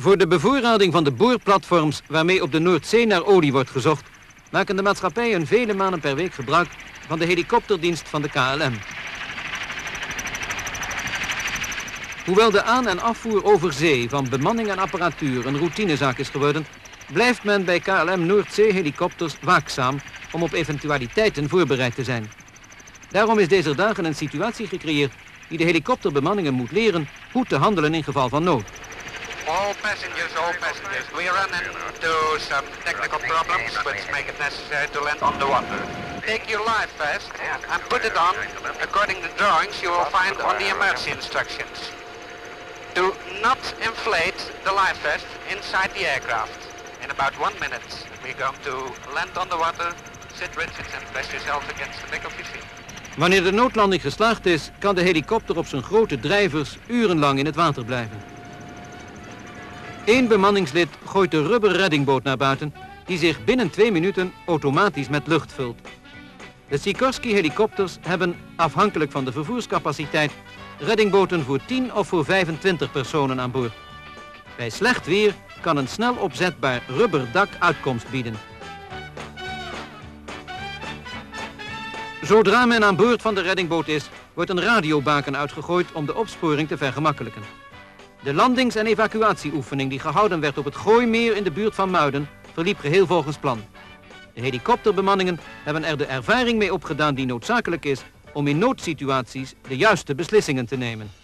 Voor de bevoorrading van de boorplatforms waarmee op de Noordzee naar olie wordt gezocht, maken de maatschappijen vele malen per week gebruik van de helikopterdienst van de KLM. Hoewel de aan- en afvoer over zee van bemanning en apparatuur een routinezaak is geworden, blijft men bij KLM Noordzee-helikopters waakzaam om op eventualiteiten voorbereid te zijn. Daarom is deze dagen een situatie gecreëerd die de helikopterbemanningen moet leren hoe te handelen in geval van nood. All passengers, we run into some technical problems which make it necessary to land on the water. Take your life vest and put it on according to drawings you will find on the emergency instructions. Do not inflate the life vest inside the aircraft. In about 1 minute we're going to land on the water, sit rigid and press yourself against the back of your seat. Wanneer de noodlanding geslaagd is, kan de helikopter op zijn grote drijvers urenlang in het water blijven. Eén bemanningslid gooit de rubber reddingboot naar buiten, die zich binnen 2 minuten automatisch met lucht vult. De Sikorsky-helikopters hebben, afhankelijk van de vervoerscapaciteit, reddingboten voor 10 of voor 25 personen aan boord. Bij slecht weer kan een snel opzetbaar rubberdak uitkomst bieden. Zodra men aan boord van de reddingboot is, wordt een radiobaken uitgegooid om de opsporing te vergemakkelijken. De landings- en evacuatieoefening die gehouden werd op het Gooimeer in de buurt van Muiden verliep geheel volgens plan. De helikopterbemanningen hebben er de ervaring mee opgedaan die noodzakelijk is om in noodsituaties de juiste beslissingen te nemen.